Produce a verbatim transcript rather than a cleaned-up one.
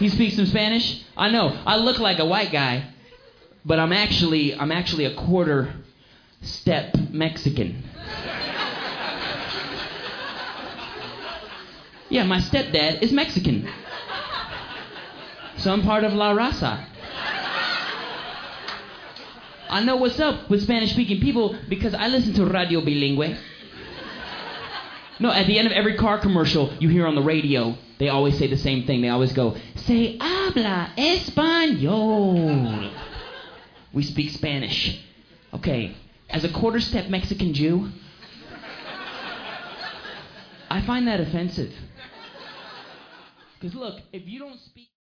He speaks some Spanish? I know. I look like a white guy, but I'm actually I'm actually a quarter step Mexican. Yeah, my stepdad is Mexican. So I'm part of La Raza. I know what's up with Spanish-speaking people because I listen to Radio Bilingüe. No, at the end of every car commercial you hear on the radio, they always say the same thing. They always go, "Se habla español." We speak Spanish. Okay, as a quarter-step Mexican Jew, I find that offensive. Because look, if you don't speak...